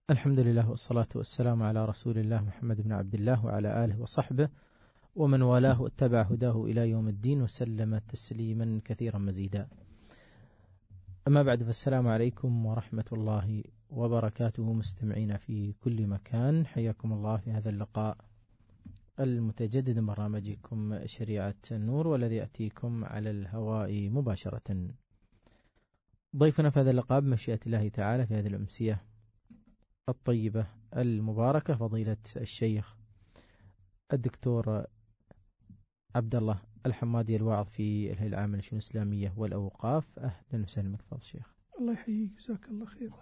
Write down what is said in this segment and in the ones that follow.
الحمد لله والصلاة والسلام على رسول الله محمد بن عبد الله وعلى آله وصحبه ومن والاه واتبع هداه إلى يوم الدين وسلم تسليما كثيرا مزيدا. أما بعد، فالسلام عليكم ورحمة الله وبركاته. مستمعين في كل مكان، حياكم الله في هذا اللقاء المتجدد من برنامجكم شريعة النور، والذي يأتيكم على الهواء مباشرة. ضيفنا في هذا اللقاء بمشيئة الله تعالى في هذه الأمسية الطيبة المباركة فضيلة الشيخ الدكتور عبد الله الحمادي، الواعظ في الهيئة العامة للشؤون الإسلامية والأوقاف. أهلا وسهلا بك فضيلة الشيخ. الله يحييك، جزاك الله خير.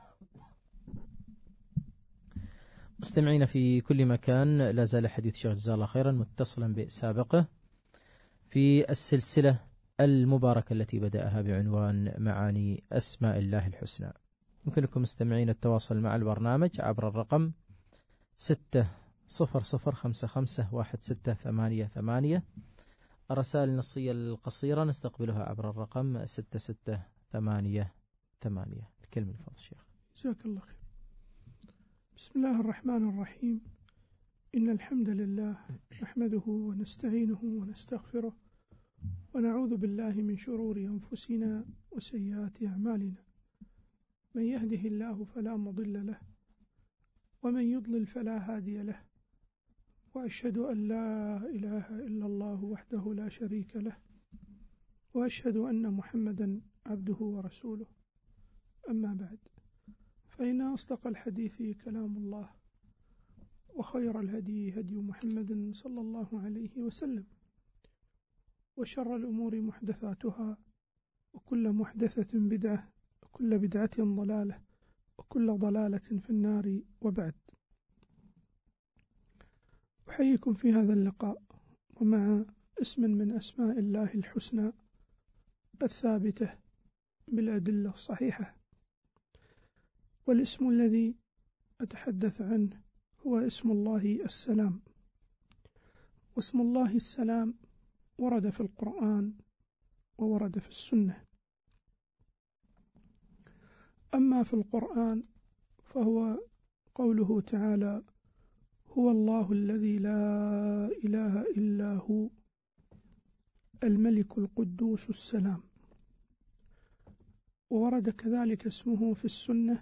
مستمعين في كل مكان، لا زال حديث الشيخ جزاه الله خيرا متصلا بسابقه في السلسلة المباركة التي بدأها بعنوان معاني أسماء الله الحسنى. يمكنكم مستمعين التواصل مع البرنامج عبر الرقم 6005516888. الرسائل النصية القصيرة نستقبلها عبر الرقم 6688. الكلمة لفضل الشيخ. جزاك الله خير. بسم الله الرحمن الرحيم. إن الحمد لله نحمده ونستعينه ونستغفره ونعوذ بالله من شرور أنفسنا وسيئات أعمالنا. من يهده الله فلا مضل له ومن يضلل فلا هادي له، وأشهد أن لا إله إلا الله وحده لا شريك له، وأشهد أن محمدا عبده ورسوله. أما بعد، فإن أصدق الحديث كلام الله، وخير الهدي هدي محمد صلى الله عليه وسلم، وشر الأمور محدثاتها، وكل محدثة بدعة، وكل بدعة ضلالة، وكل ضلالة في النار. وبعد، أحييكم في هذا اللقاء ومع اسم من أسماء الله الحسنى الثابتة بالأدلة الصحيحة. والاسم الذي أتحدث عنه هو اسم الله السلام. واسم الله السلام ورد في القرآن وورد في السنة. أما في القرآن فهو قوله تعالى: هو الله الذي لا إله إلا هو الملك القدوس السلام. وورد كذلك اسمه في السنة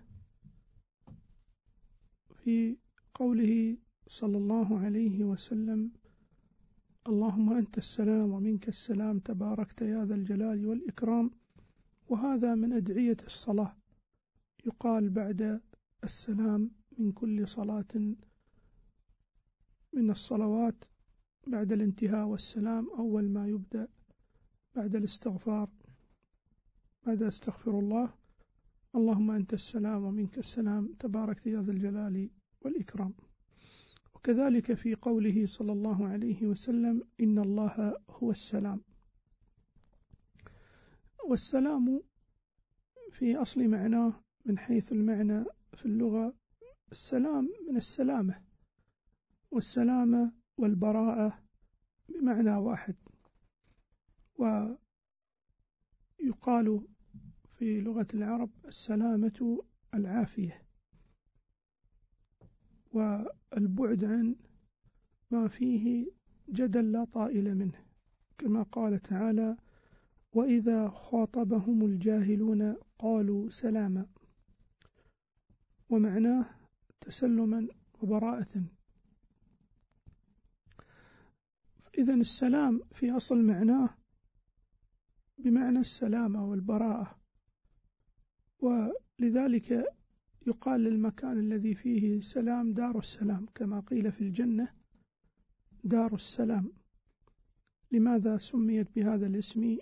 في قوله صلى الله عليه وسلم: اللهم أنت السلام ومنك السلام تباركت يا ذا الجلال والإكرام. وهذا من أدعية الصلاة، يقال بعد السلام من كل صلاة من الصلوات بعد الانتهاء والسلام. أول ما يبدأ بعد الاستغفار، بعد استغفر الله: اللهم أنت السلام ومنك السلام تبارك يا ذا الجلال والإكرام. وكذلك في قوله صلى الله عليه وسلم: إن الله هو السلام. والسلام في أصل معناه من حيث المعنى في اللغة السلام من السلامة، والسلامة والبراءة بمعنى واحد. ويقال في لغة العرب السلامة العافية، والبعد عن ما فيه جدل لا طائل منه، كما قال تعالى: وإذا خاطبهم الجاهلون قالوا سلاما. ومعناه تسلما وبراءة. إذن السلام في أصل معناه بمعنى السلامة والبراءة، ولذلك يقال للمكان الذي فيه سلام دار السلام، كما قيل في الجنة دار السلام. لماذا سميت بهذا الاسم؟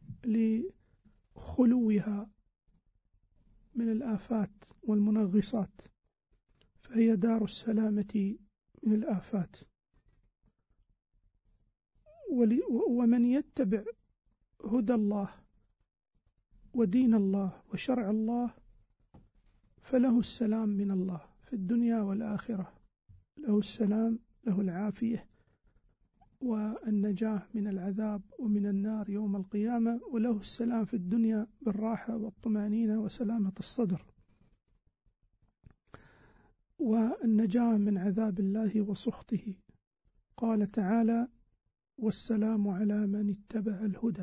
لخلوها من الآفات والمنغصات، فهي دار السلامة من الآفات. ومن يتبع هدى الله ودين الله وشرع الله فله السلام من الله في الدنيا والآخرة، له السلام، له العافية والنجاة من العذاب ومن النار يوم القيامة، وله السلام في الدنيا بالراحة والطمأنينة وسلامة الصدر. والنجاة من عذاب الله وسخطه. قال تعالى: والسلام على من اتبع الهدى.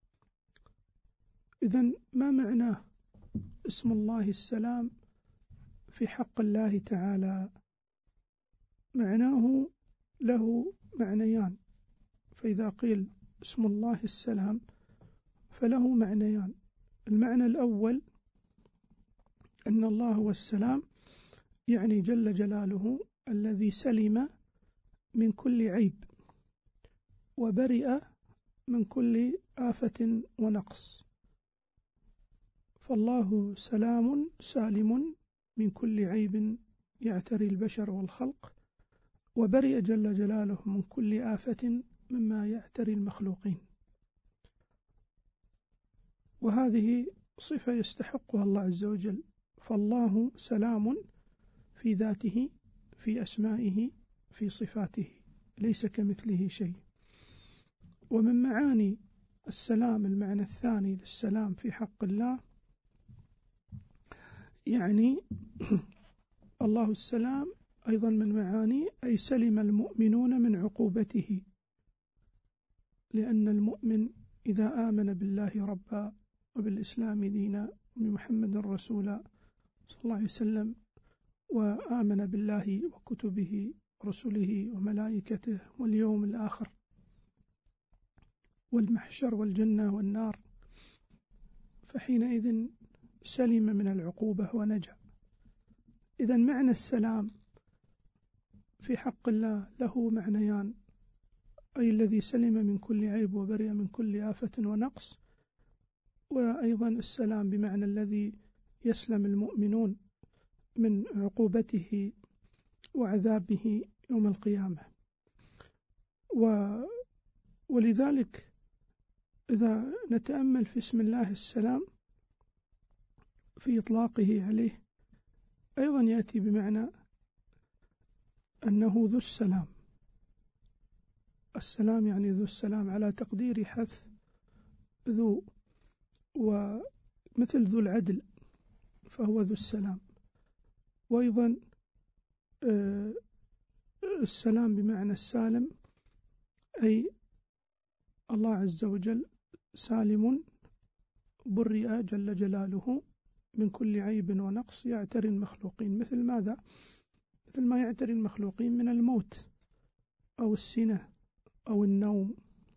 إذن ما معنى اسم الله السلام في حق الله تعالى؟ معناه له معنيان. فإذا قيل اسم الله السلام فله معنيان. المعنى الأول أن الله هو السلام، يعني جل جلاله الذي سلم من كل عيب وبرئ من كل آفة ونقص. فالله سلام سالم من كل عيب يعتري البشر والخلق، وبرئ جل جلاله من كل آفة مما يعتري المخلوقين. وهذه صفة يستحقها الله عز وجل. فالله سلام في ذاته، في أسمائه، في صفاته، ليس كمثله شيء. ومن معاني السلام المعنى الثاني للسلام في حق الله، يعني الله السلام أيضا من معاني أي سلم المؤمنون من عقوبته، لأن المؤمن إذا آمن بالله ربا وبالإسلام دينا وبمحمد رسولا صلى الله عليه وسلم، وآمن بالله وكتبه ورسله وملائكته واليوم الآخر والمحشر والجنة والنار، فحينئذ سلم من العقوبة ونجا. إذن معنى السلام في حق الله له معنيان: أي الذي سلم من كل عيب وبرئ من كل آفة ونقص، وأيضا السلام بمعنى الذي يسلم المؤمنون من عقوبته وعذابه يوم القيامة. ولذلك إذا نتأمل في اسم الله السلام في إطلاقه عليه، أيضا يأتي بمعنى أنه ذو السلام. السلام يعني ذو السلام على تقدير حذف ذو، ومثل ذو العدل فهو ذو السلام. وأيضا السلام بمعنى السالم، أي الله عز وجل سالم برئ جل جلاله من كل عيب ونقص يعتري المخلوقين. مثل ماذا؟ مثل ما يعتري المخلوقين من الموت أو السنة أو النوم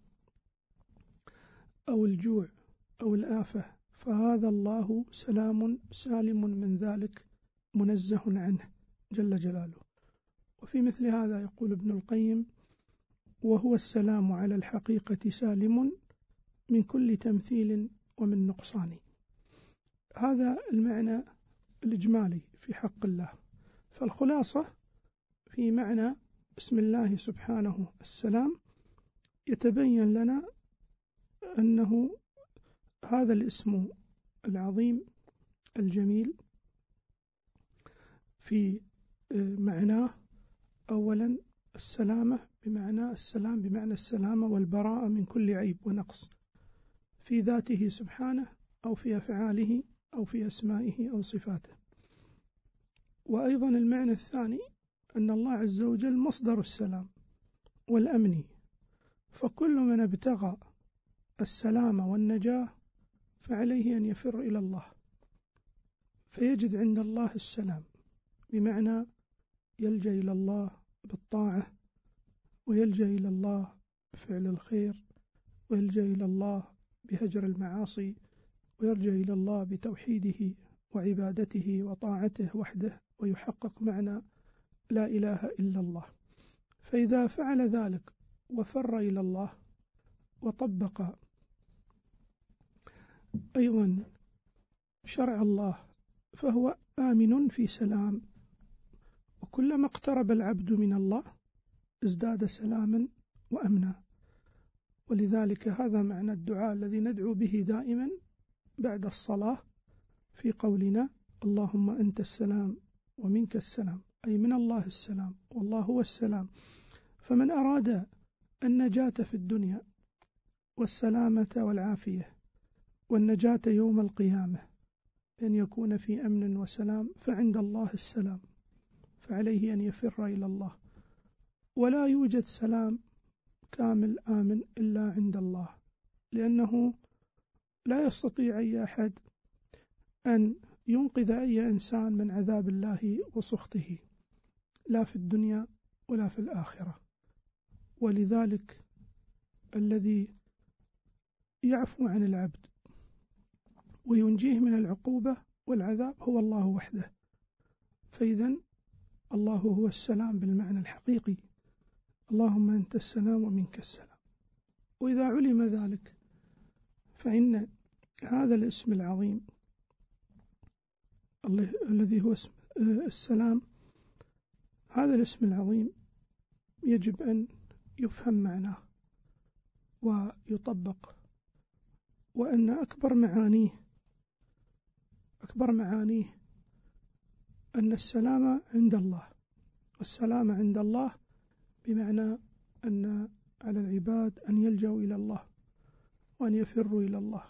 أو الجوع أو الآفة، فهذا الله سلام سالم من ذلك منزه عنه جل جلاله. وفي مثل هذا يقول ابن القيم: وهو السلام على الحقيقة سالم من كل تمثيل ومن نقصان. هذا المعنى الإجمالي في حق الله. فالخلاصة في معنى بسم الله سبحانه السلام يتبين لنا أنه هذا الاسم العظيم الجميل في معناه أولا السلامة بمعنى السلام بمعنى السلامة والبراءة من كل عيب ونقص في ذاته سبحانه أو في أفعاله أو في أسمائه أو صفاته. وأيضا المعنى الثاني أن الله عز وجل مصدر السلام والأمن، فكل من ابتغى السلام والنجاة فعليه أن يفر إلى الله، فيجد عند الله السلام، بمعنى يلجأ إلى الله بالطاعة، ويلجأ إلى الله بفعل الخير، ويلجأ إلى الله بهجر المعاصي، ويرجع إلى الله بتوحيده وعبادته وطاعته وحده، ويحقق معنى لا إله إلا الله. فإذا فعل ذلك وفر إلى الله وطبق أيضا شرع الله فهو آمن في سلام، وكلما اقترب العبد من الله ازداد سلاما وأمنا. ولذلك هذا معنى الدعاء الذي ندعو به دائما بعد الصلاة في قولنا: اللهم أنت السلام ومنك السلام، أي من الله السلام والله هو السلام. فمن أراد النجاة في الدنيا والسلامة والعافية والنجاة يوم القيامة، أن يكون في أمن وسلام، فعند الله السلام، فعليه أن يفر إلى الله. ولا يوجد سلام كامل آمن إلا عند الله، لأنه لا يستطيع أي أحد أن ينقذ أي إنسان من عذاب الله وسخطه، لا في الدنيا ولا في الآخرة. ولذلك الذي يعفو عن العبد وينجيه من العقوبة والعذاب هو الله وحده. فإذن الله هو السلام بالمعنى الحقيقي، اللهم أنت السلام ومنك السلام. وإذا علم ذلك فإن هذا الاسم العظيم الذي هو اسم السلام، هذا الاسم العظيم يجب أن يفهم معناه ويطبق، وأن أكبر معانيه أن السلام عند الله. والسلام عند الله بمعنى أن على العباد أن يلجأوا إلى الله وأن يفروا إلى الله،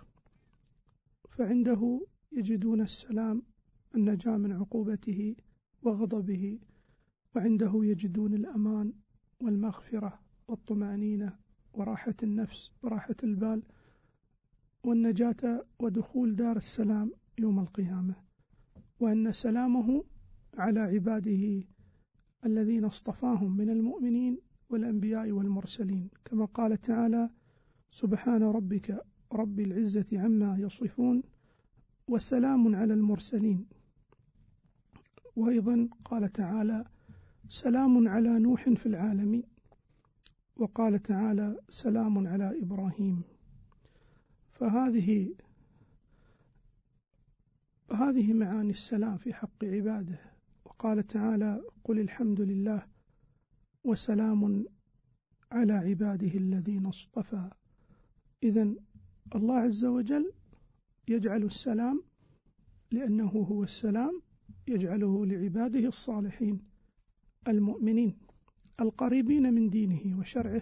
فعنده يجدون السلام، النجاة من عقوبته وغضبه، وعنده يجدون الأمان والمغفرة والطمأنينة وراحة النفس وراحة البال والنجاة ودخول دار السلام يوم القيامة. وأن سلامه على عباده الذين اصطفاهم من المؤمنين والأنبياء والمرسلين، كما قال تعالى: سبحان ربك رب العزة عما يصفون وسلام على المرسلين. وأيضا قال تعالى: سلام على نوح في العالمين. وقال تعالى: سلام على إبراهيم. فهذه معاني السلام في حق عباده. وقال تعالى: قل الحمد لله وسلام على عباده الذين اصطفى. إذن الله عز وجل يجعل السلام، لأنه هو السلام، يجعله لعباده الصالحين المؤمنين القريبين من دينه وشرعه،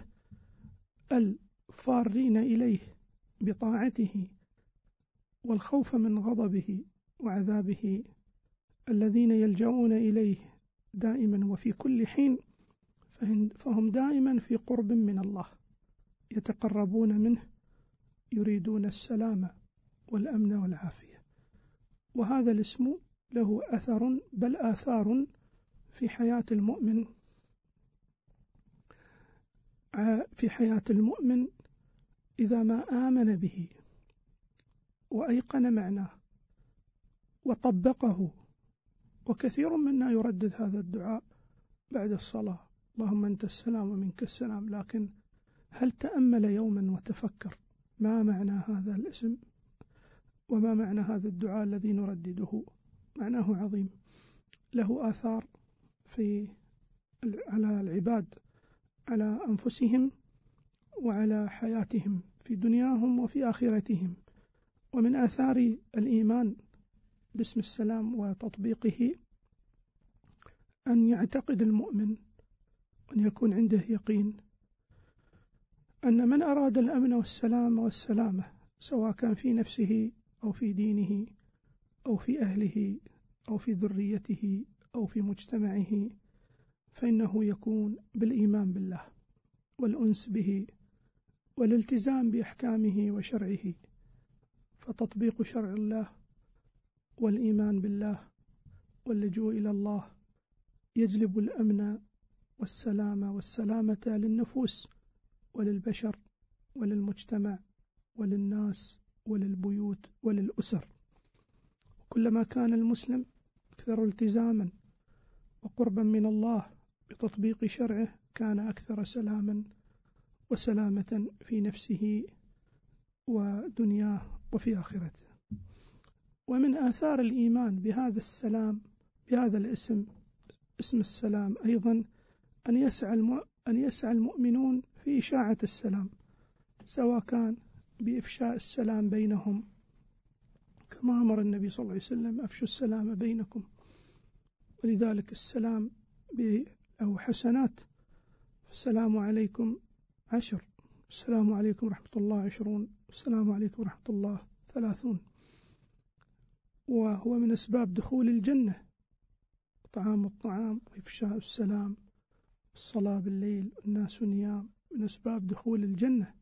الفارين إليه بطاعته والخوف من غضبه وعذابه، الذين يلجؤون إليه دائما وفي كل حين، فهم دائما في قرب من الله، يتقربون منه، يريدون السلام والأمن والعافية. وهذا الاسم له أثر، بل آثار في حياة المؤمن إذا ما آمن به وأيقن معناه وطبقه. وكثير منا يردد هذا الدعاء بعد الصلاة: اللهم أنت السلام ومنك السلام. لكن هل تأمل يوما وتفكر ما معنى هذا الاسم وما معنى هذا الدعاء الذي نردده؟ معناه عظيم، له آثار على العباد، على أنفسهم وعلى حياتهم في دنياهم وفي آخرتهم. ومن آثار الإيمان باسم السلام وتطبيقه أن يعتقد المؤمن، أن يكون عنده يقين أن من أراد الأمن والسلام والسلامة، سواء كان في نفسه أو في دينه أو في أهله أو في ذريته أو في مجتمعه، فإنه يكون بالإيمان بالله والأنس به والالتزام بأحكامه وشرعه. فتطبيق شرع الله والإيمان بالله واللجوء إلى الله يجلب الأمن والسلامة للنفوس وللبشر وللمجتمع وللناس وللبيوت وللأسر. كلما كان المسلم أكثر التزاما وقربا من الله بتطبيق شرعه، كان أكثر سلاما وسلامة في نفسه ودنياه وفي آخرته. ومن آثار الإيمان بهذا السلام، بهذا الاسم، اسم السلام، أيضا أن يسعى المؤمنون في إشاعة السلام، سواء كان بإفشاء السلام بينهم، كما أمر النبي صلى الله عليه وسلم: أفشوا السلام بينكم. ولذلك السلام له حسنات: السلام عليكم 10، السلام عليكم ورحمة الله 20، السلام عليكم ورحمة الله 30. وهو من أسباب دخول الجنة إطعام الطعام وإفشاء السلام، الصلاة بالليل والناس نيام، من أسباب دخول الجنة.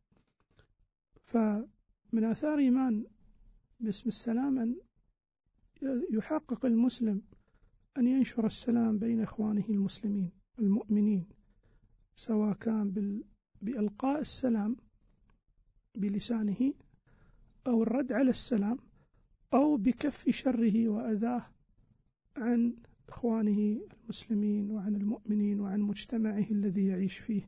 فمن آثار إيمان باسم السلام أن يحقق المسلم أن ينشر السلام بين إخوانه المسلمين المؤمنين، سواء كان بإلقاء السلام بلسانه أو الرد على السلام أو بكف شره وأذاه عن إخوانه المسلمين وعن المؤمنين وعن مجتمعه الذي يعيش فيه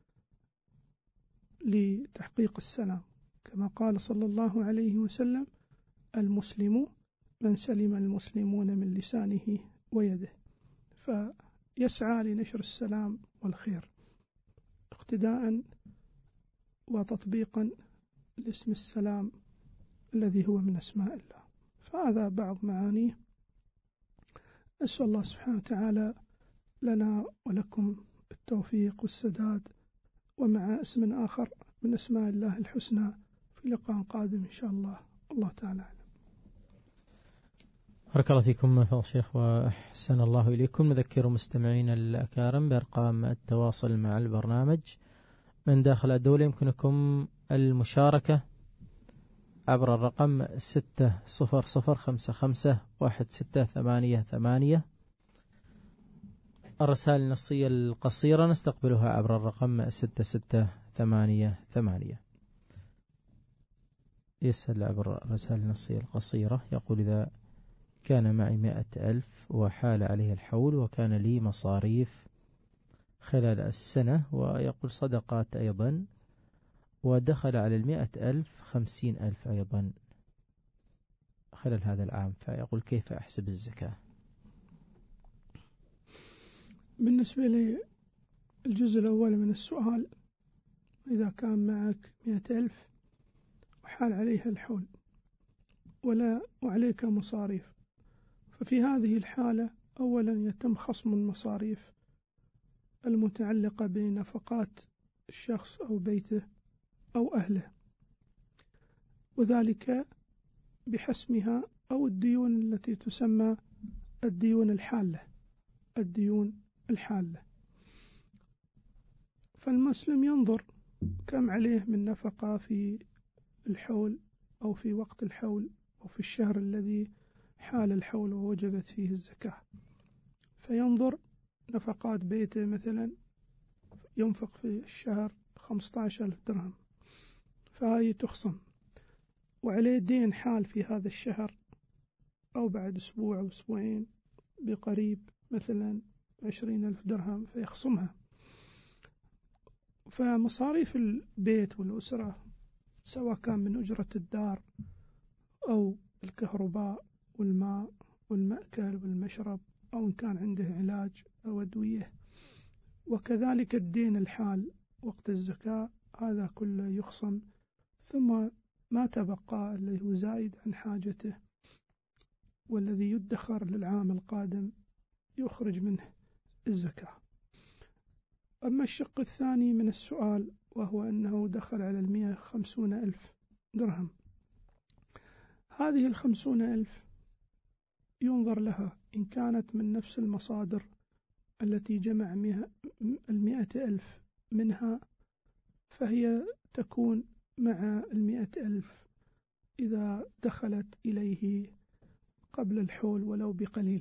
لتحقيق السلام، كما قال صلى الله عليه وسلم: المسلم من سلم المسلمون من لسانه ويده. فيسعى لنشر السلام والخير اقتداء وتطبيقا لاسم السلام الذي هو من أسماء الله. فهذا بعض معانيه. أسأل الله سبحانه وتعالى لنا ولكم التوفيق والسداد، ومع اسم آخر من أسماء الله الحسنى في لقاء قادم إن شاء الله. الله تعالى أعلم. بارك الله فيكم فضل الشيخ وأحسن الله إليكم. نذكر مستمعين الأكارم بأرقام التواصل مع البرنامج. من داخل الدولة يمكنكم المشاركة عبر الرقم 600551688. الرسائل النصية القصيرة نستقبلها عبر الرقم 6688. يسأل عبر الرسائل النصية القصيرة، يقول: إذا كان معي 100,000 وحال عليه الحول وكان لي مصاريف خلال السنة، ويقول صدقات أيضا، ودخل على 100,000 50,000 أيضا خلال هذا العام، فيقول كيف أحسب الزكاة؟ بالنسبة للجزء الأول من السؤال، إذا كان معك 100,000 وحال عليها الحول وعليك مصاريف، ففي هذه الحالة أولا يتم خصم المصاريف المتعلقة بنفقات الشخص أو بيته أو أهله، وذلك بحسمها، أو الديون التي تسمى الديون الحالة. فالمسلم ينظر كم عليه من نفقة في الحول أو في وقت الحول أو في الشهر الذي حال الحول ووجبت فيه الزكاة، فينظر نفقات بيته، مثلا ينفق في الشهر 15,000 درهم، فهي تخصم، وعليه دين حال في هذا الشهر أو بعد أسبوع أو أسبوعين بقريب مثلا 20,000 درهم، فيخصمها. فمصاريف البيت والأسرة، سواء كان من أجرة الدار أو الكهرباء والماء والمأكل والمشرب، أو إن كان عنده علاج أو أدوية، وكذلك الدين الحال وقت الزكاة، هذا كله يخصم، ثم ما تبقى اللي هو زائد عن حاجته والذي يدخر للعام القادم يخرج منه الزكاة. أما الشق الثاني من السؤال، وهو أنه دخل على 150,000 درهم، هذه 50,000 ينظر لها إن كانت من نفس المصادر التي جمع 100,000 منها، فهي تكون مع 100,000 إذا دخلت إليه قبل الحول ولو بقليل.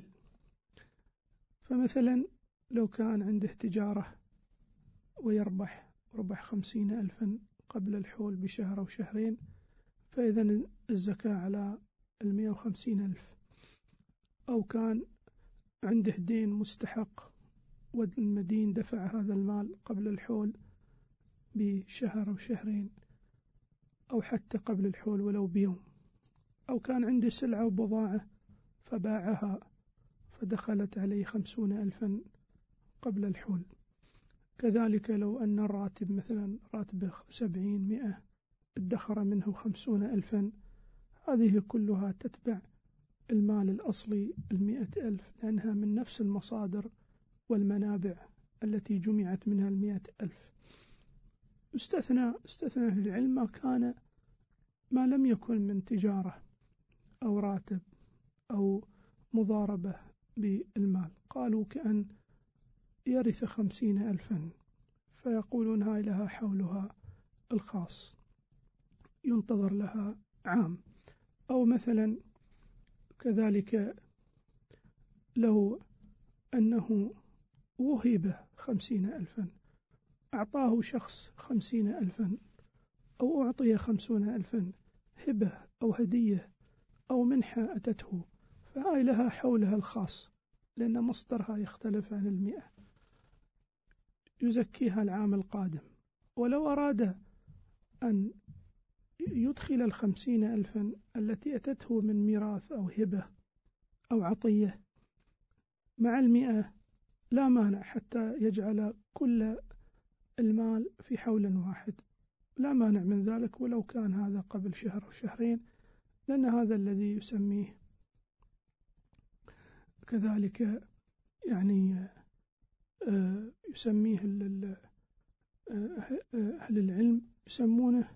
فمثلا لو كان عنده تجارة ويربح 50,000 قبل الحول بشهر أو شهرين، فإذا الزكاة على 150,000. أو كان عنده دين مستحق والمدين دفع هذا المال قبل الحول بشهر أو شهرين، أو حتى قبل الحول ولو بيوم. أو كان عنده سلعة وبضاعة فباعها فدخلت عليه 50,000 قبل الحول. كذلك لو أن الراتب مثلا راتبه 70-100 ادخر منه 50,000، هذه كلها تتبع المال الأصلي 100,000، لأنها من نفس المصادر والمنابع التي جمعت منها 100,000. استثنى أهل العلم ما لم يكن من تجارة أو راتب أو مضاربة بالمال. قالوا كأن يرث 50,000 فيقولون هاي لها حولها الخاص ينتظر لها عام. أو مثلا كذلك لو أنه وهب 50,000، أعطاه شخص 50,000 أو أعطي 50,000 هبة أو هدية أو منحة أتته، فهاي لها حولها الخاص لأن مصدرها يختلف عن 100، يزكيها العام القادم. ولو أراد أن يدخل 50,000 التي أتته من ميراث أو هبة أو عطية مع 100 لا مانع، حتى يجعل كل المال في حول واحد، لا مانع من ذلك ولو كان هذا قبل شهر أو شهرين، لأن هذا الذي يسميه كذلك يعني يسميه أهل العلم يسمونه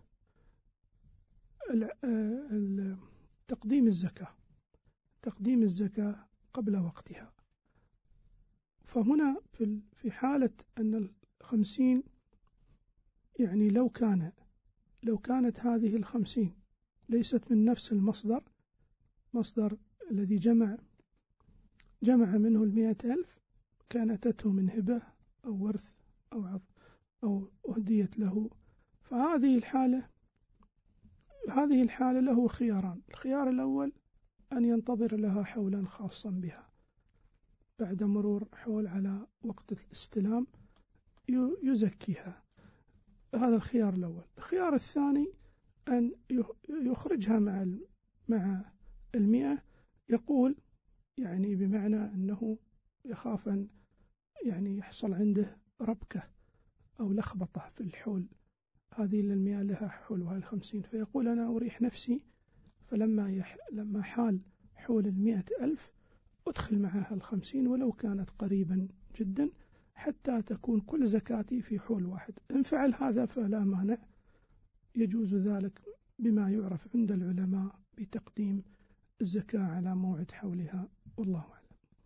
تقديم الزكاة، تقديم الزكاة قبل وقتها. فهنا في حالة أن 50 يعني لو كانت هذه 50 ليست من نفس مصدر الذي جمع منه 100,000، كانت أتته من هبة أو ورث أو أهديت له، فهذه الحالة له خياران. الخيار الأول أن ينتظر لها حولا خاصا بها، بعد مرور حول على وقت الاستلام يزكيها، هذا الخيار الأول. الخيار الثاني أن يخرجها مع 100، يقول يعني بمعنى أنه يخاف أن يعني يحصل عنده ربكة أو لخبطة في الحول، هذه 100 لها حول وهي 50، فيقول أنا أريح نفسي، فلما حال حول 100,000 أدخل معها 50 ولو كانت قريبا جدا حتى تكون كل زكاتي في حول واحد. إن فعل هذا فلا مانع، يجوز ذلك بما يعرف عند العلماء بتقديم الزكاة على موعد حولها، والله أعلم.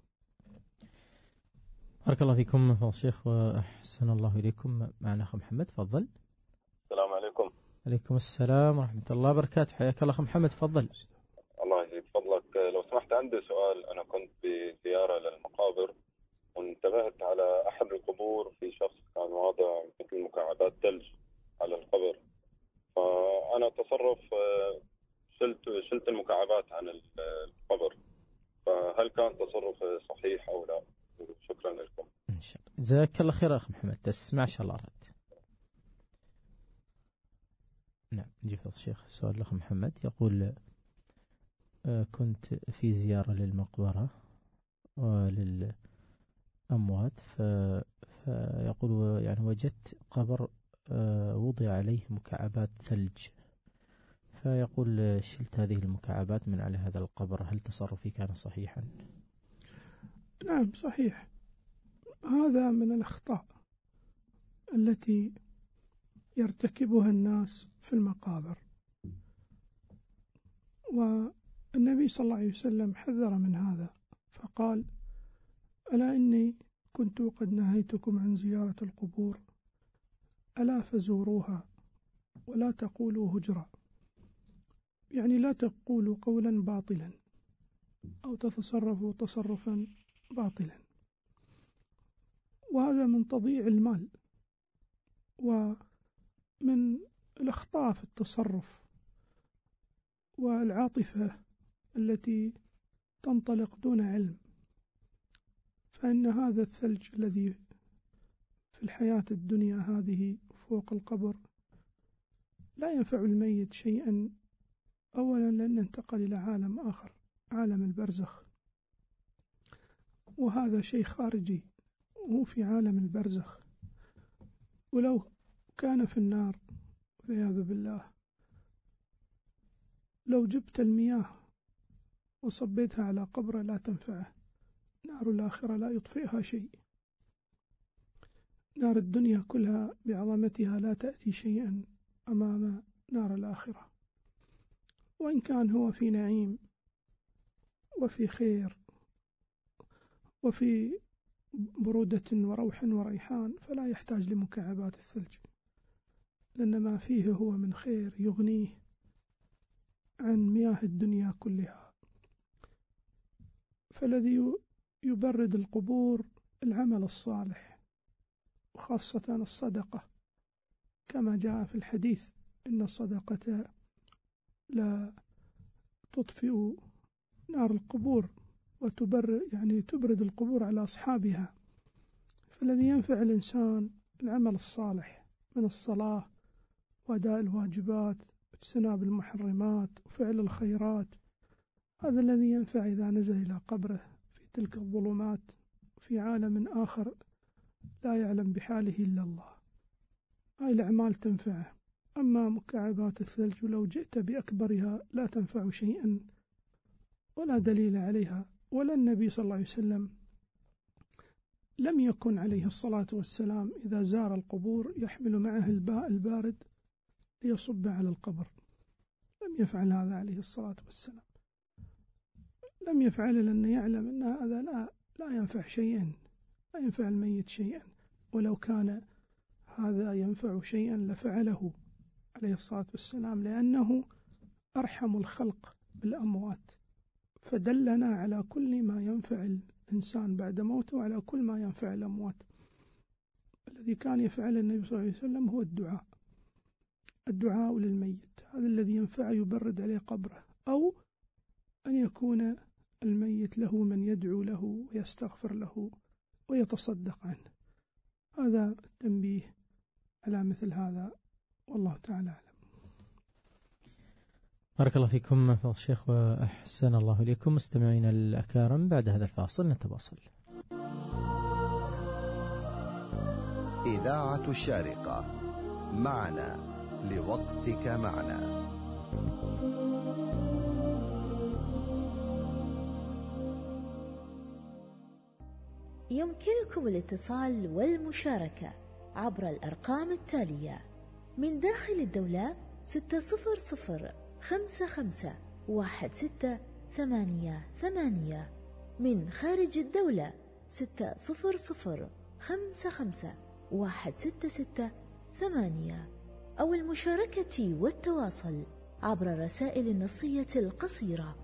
بارك الله فيكم فضل الشيخ وأحسن الله إليكم. معنا أخ محمد، تفضل. السلام عليكم. عليكم السلام ورحمة الله وبركاته، حياك الله أخ محمد، تفضل. الله يزيد فضلك، لو سمحت عندي سؤال. أنا كنت بزيارة للمقابر وانتبهت على أحد القبور في شخص كان واضع مثل مكعبات ثلج على القبر، فأنا تصرف شلت المكعبات عن القبر، فهل كان تصرف صحيح أو لا؟ شكرا لكم. إن شاء الله، جزاك الله خير أخ محمد، تسمع شاء الله رد. نعم، نجي فضل الشيخ سؤال الأخ محمد، يقول كنت في زيارة للمقبرة وللأموات، فيقول يعني وجدت قبر وضع عليه مكعبات ثلج، فيقول شلت هذه المكعبات من على هذا القبر، هل تصرفي كان صحيحا؟ نعم صحيح، هذا من الأخطاء التي يرتكبها الناس في المقابر، والنبي صلى الله عليه وسلم حذر من هذا فقال: ألا إني كنت قد نهيتكم عن زيارة القبور ألا فزوروها ولا تقولوا هجرا، يعني لا تقولوا قولا باطلا أو تتصرفوا تصرفا باطلا، وهذا من تضييع المال ومن الأخطاء في التصرف والعاطفة التي تنطلق دون علم. فإن هذا الثلج الذي في الحياة الدنيا هذه فوق القبر لا ينفع الميت شيئا، أولا لأنه انتقل إلى عالم آخر، عالم البرزخ، وهذا شيء خارجي وهو في عالم البرزخ. ولو كان في النار والعياذ بالله، لو جبت المياه وصبيتها على قبره لا تنفعه، نار الآخرة لا يطفئها شيء، نار الدنيا كلها بعظمتها لا تأتي شيئا أمام نار الآخرة، وإن كان هو في نعيم وفي خير وفي برودة وروح وريحان فلا يحتاج لمكعبات الثلج، لأن ما فيه هو من خير يغنيه عن مياه الدنيا كلها. فالذي يبرد القبور العمل الصالح، وخاصة الصدقة، كما جاء في الحديث إن الصدقة لا تطفئ نار القبور تبرد القبور على أصحابها. فالذي ينفع الإنسان العمل الصالح من الصلاة وأداء الواجبات واجتناب المحرمات وفعل الخيرات، هذا الذي ينفع إذا نزل إلى قبره في تلك الظلمات في عالم آخر لا يعلم بحاله إلا الله. هاي الأعمال تنفعه. أما مكعبات الثلج لو جئت بأكبرها لا تنفع شيئا ولا دليل عليها، ولا النبي صلى الله عليه وسلم لم يكن عليه الصلاة والسلام إذا زار القبور يحمل معه الماء البارد ليصب على القبر، لم يفعل هذا عليه الصلاة والسلام. لم يفعل لأنه يعلم أن هذا لا ينفع شيئا، لا ينفع الميت شيئا، ولو كان هذا ينفع شيئا لفعله عليه الصلاة والسلام، لأنه أرحم الخلق بالأموات، فدلنا على كل ما ينفع الإنسان بعد موته وعلى كل ما ينفع الأموات. الذي كان يفعل النبي صلى الله عليه وسلم هو الدعاء للميت، هذا الذي ينفع يبرد عليه قبره، أو أن يكون الميت له من يدعو له ويستغفر له ويتصدق عنه. هذا التنبيه على مثل هذا، والله تعالى أعلم. بارك الله فيكم فضل الشيخ وأحسن الله إليكم. مستمعين الأكارم، بعد هذا الفاصل نتواصل. إذاعة الشارقة، معنا لوقتك معنا. يمكنكم الاتصال والمشاركة عبر الأرقام التالية: من داخل الدولة 600551688، من خارج الدولة 600551668، أو المشاركة والتواصل عبر الرسائل النصية القصيرة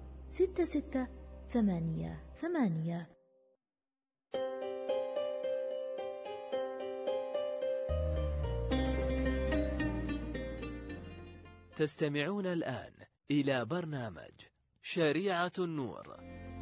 6688. تستمعون الآن إلى برنامج شريعة النور.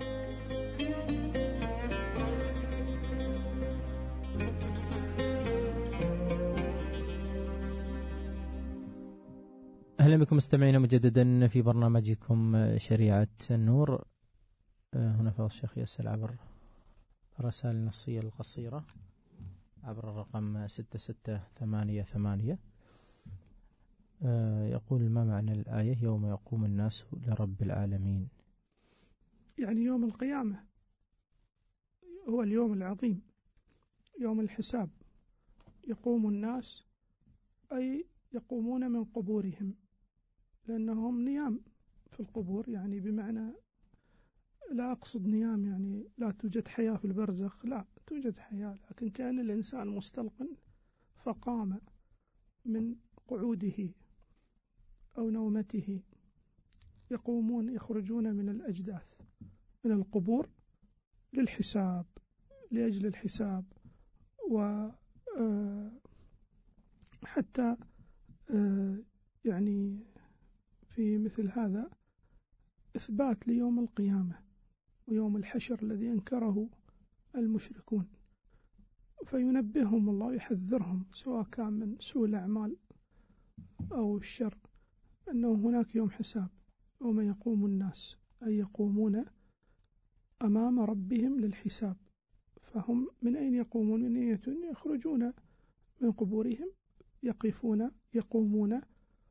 أهلا بكم مستمعين مجددا في برنامجكم شريعة النور. هنا فضل الشيخ يسأل عبر الرسائل النصية القصيرة عبر الرقم 6688. يقول: ما معنى الآية يوم يقوم الناس لرب العالمين؟ يعني يوم القيامة هو اليوم العظيم، يوم الحساب. يقوم الناس أي يقومون من قبورهم، لأنهم نيام في القبور، يعني بمعنى لا أقصد نيام يعني لا توجد حياة في البرزخ، لا توجد حياة، لكن كان الإنسان مستلقٍ فقام من قعوده أو نومته. يقومون يخرجون من الأجداث من القبور للحساب، لأجل الحساب، وحتى يعني في مثل هذا إثبات ليوم القيامة ويوم الحشر الذي أنكره المشركون، فينبههم الله ويحذرهم سواء كان من سوء الأعمال أو الشر، أنه هناك يوم حساب، يوم يقوم الناس أي يقومون أمام ربهم للحساب. فهم من أين يقومون؟ من أين يخرجون من قبورهم، يقومون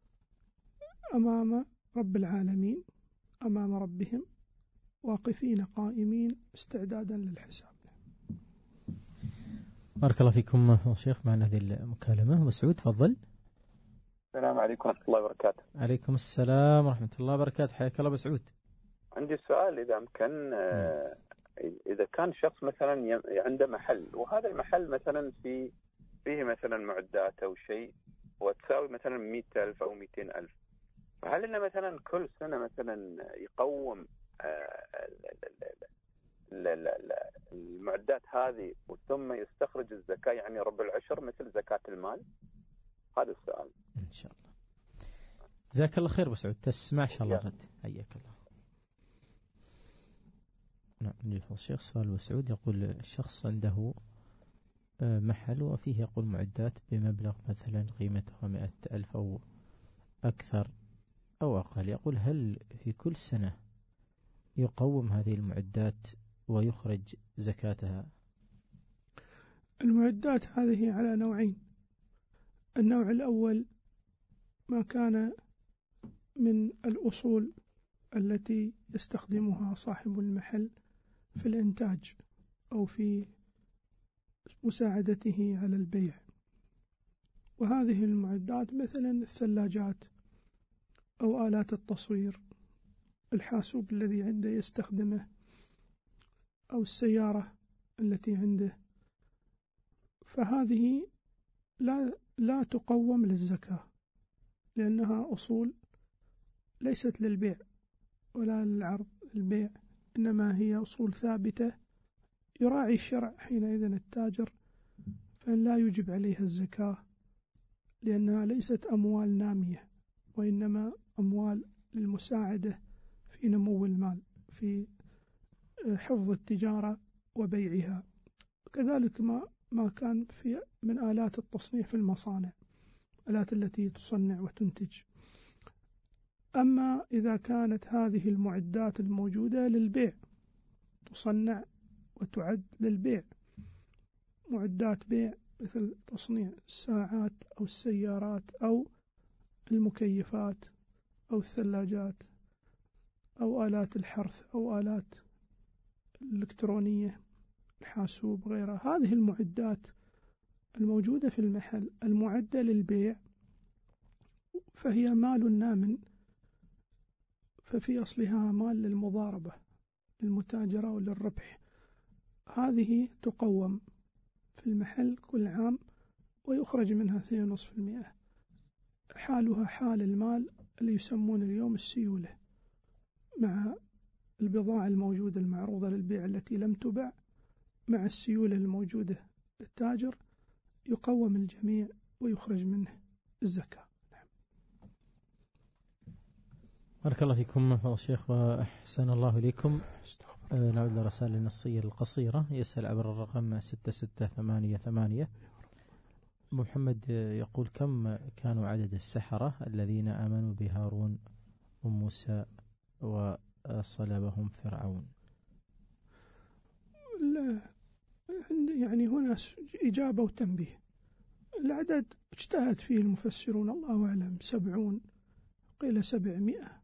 أمام رب العالمين، أمام ربهم واقفين قائمين استعدادا للحساب. بارك الله فيكم شيخ. معنا هذه المكالمة. مسعود تفضل. السلام عليكم ورحمة الله وبركاته. عليكم السلام ورحمة الله وبركاته. حياك الله مسعود. عندي سؤال إذا أمكن. إذا كان شخص مثلا عنده محل، وهذا المحل مثلا فيه مثلا معدات أو شيء وتساوي مثلا 100,000 أو 200,000، فهل إنه مثلا كل سنة مثلا يقوم المعدات هذه وثم يستخرج الزكاة، يعني ربع العشر مثل زكاة المال؟ هذا السؤال إن شاء الله. جزاك الله خير أبو سعود، تسمع إن شاء الله رد. حياك الله. نعم، نجيب الشيخ. سؤال أبو سعود يقول الشخص عنده محل وفيه يقول معدات بمبلغ مثلا قيمتها 100,000 أو أكثر أو أقل، يقول هل في كل سنة يقوم هذه المعدات ويخرج زكاتها؟ المعدات هذه على نوعين. النوع الأول ما كان من الأصول التي يستخدمها صاحب المحل في الإنتاج أو في مساعدته على البيع، وهذه المعدات مثلا الثلاجات أو آلات التصوير، الحاسوب الذي عنده يستخدمه، أو السيارة التي عنده، فهذه لا تقوم للزكاة لأنها أصول ليست للبيع ولا للعرض البيع، إنما هي أصول ثابتة يراعي الشرع حينئذ التاجر، فإن لا يجب عليها الزكاة لأنها ليست أموال نامية، وإنما أموال للمساعدة في نمو المال، في حفظ التجارة وبيعها. كذلك ما كان في من آلات التصنيع في المصانع، الآلات التي تصنع وتنتج. أما إذا كانت هذه المعدات الموجودة للبيع، تصنع وتعد للبيع، معدات بيع مثل تصنيع الساعات أو السيارات أو المكيفات أو الثلاجات أو آلات الحرث أو آلات الإلكترونية، الحاسوب غيرها، هذه المعدات الموجودة في المحل المعدة للبيع فهي مال نام، ففي أصلها مال للمضاربة، للمتاجرة وللربح. هذه تقوم في المحل كل عام ويخرج منها 2.5%. حالها حال المال اللي يسمون اليوم السيولة، مع البضاعة الموجودة المعروضة للبيع التي لم تبع مع السيولة الموجودة للتاجر، يقوم الجميع ويخرج منه الزكاة. بارك الله فيكم فضل الشيخ وأحسن الله إليكم. نعود للرسائل النصية القصيرة. يسأل عبر الرقم 6688. أبو محمد يقول كم كانوا عدد السحرة الذين آمنوا بهارون وموسى وصلبهم فرعون؟ لا، يعني هنا إجابة وتنبيه. العدد اجتهد فيه المفسرون الله أعلم، 70، قيل 700،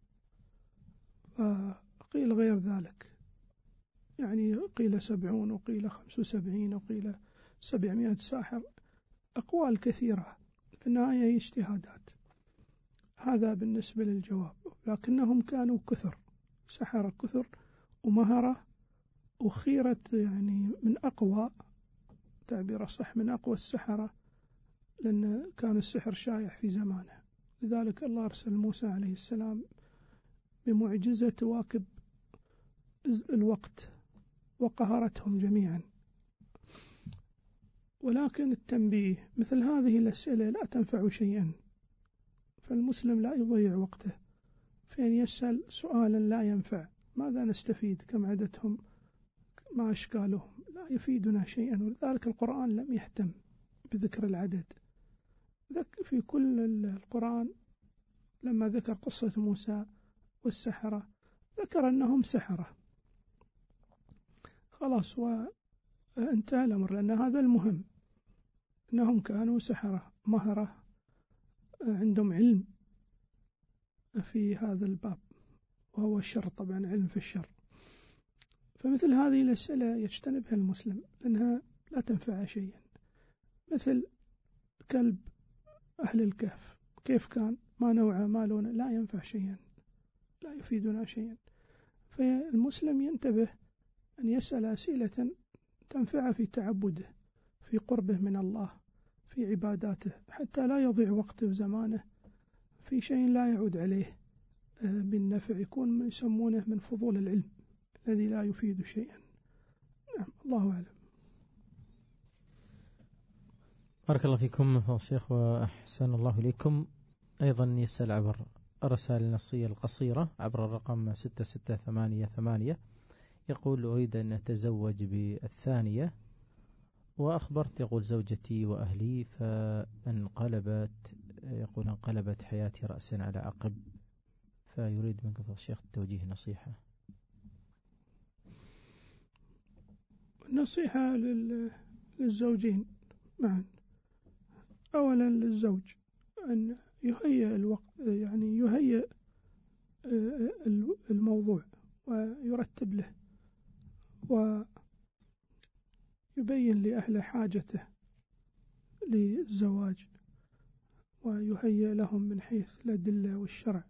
وقيل غير ذلك، يعني قيل 70 وقيل 75 وقيل 700 ساحر، أقوال كثيرة، في النهاية هي اجتهادات. هذا بالنسبة للجواب، لكنهم كانوا كثر، سحرة كثر ومهرة، وخيرة يعني من أقوى، تعبير صح، من أقوى السحرة، لأن كان السحر شائع في زمانه. لذلك الله أرسل موسى عليه السلام بمعجزة تواكب الوقت وقهرتهم جميعا. ولكن التنبيه، مثل هذه الأسئلة لا تنفع شيئا، فالمسلم لا يضيع وقته في أن يسأل سؤالا لا ينفع. ماذا نستفيد؟ كم عددهم؟ ما أشكالهم؟ لا يفيدنا شيئا. ولذلك القرآن لم يهتم بذكر العدد. في كل القرآن لما ذكر قصة موسى والسحرة ذكر أنهم سحرة، خلاص وانتهى الأمر، لأن هذا المهم، أنهم كانوا سحرة مهرة، عندهم علم في هذا الباب، وهو الشر طبعا، علم في الشر. فمثل هذه الأسئلة يجتنبها المسلم لأنها لا تنفع شيئا. مثل كلب أهل الكهف، كيف كان؟ ما نوعه؟ ما لونه؟ لا ينفع شيئا، لا يفيدنا شيئا. فالمسلم ينتبه أن يسأل أسئلة تنفع في تعبده، في قربه من الله، في عباداته، حتى لا يضيع وقته وزمانه في شيء لا يعود عليه بالنفع، يكون يسمونه من فضول العلم الذي لا يفيد شيئا. نعم، الله أعلم. بارك الله فيكم فضل الشيخ وأحسن الله إليكم. أيضا يسأل عبر الرسائل النصية القصيرة عبر الرقم 6688، يقول: أريد أن أتزوج بالثانية، وأخبرت يقول زوجتي وأهلي انقلبت حياتي رأسا على عقب، فيريد منك فضل الشيخ التوجيه نصيحة. النصيحة للزوجين معا: أولا للزوج أن يهيئ الوقت، يعني يهيئ الموضوع ويرتب له، ويبين لأهله حاجته للزواج، ويهيئ لهم من حيث الأدلة والشرع،